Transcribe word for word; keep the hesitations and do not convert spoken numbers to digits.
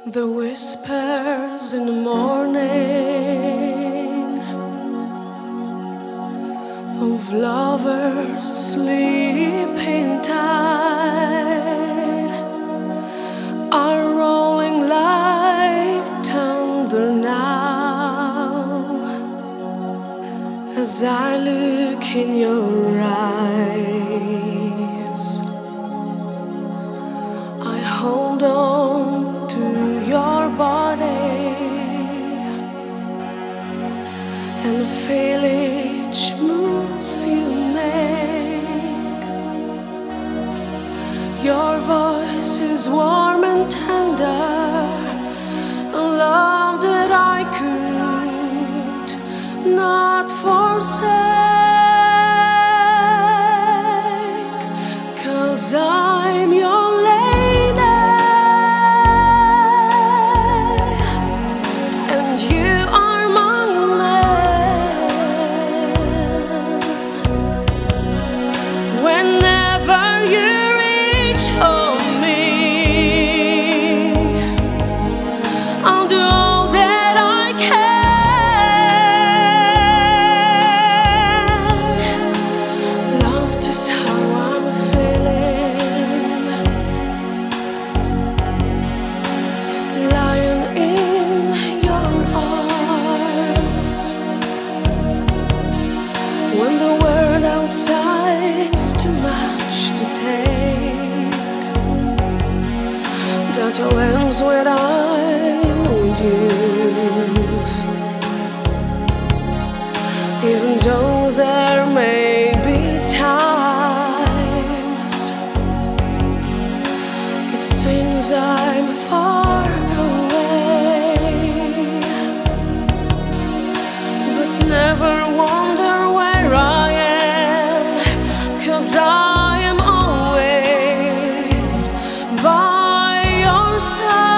The whispers in the morning of lovers sleeping tight are rolling like thunder now as I look in your eyes. I hold on to your body and feel each move you make. Your voice is warm and tender, a love that I could not forsake, 'cause I'm your lady and you are my man. Whenever you reach for me, I'll do all that I can. Lost is how I'm feeling, lying in your arms when the world outside's too much to take. That all ends when I'm with you, even though there may be times it seems I'm far away, but never wonder where I am, 'cause I am always by your side.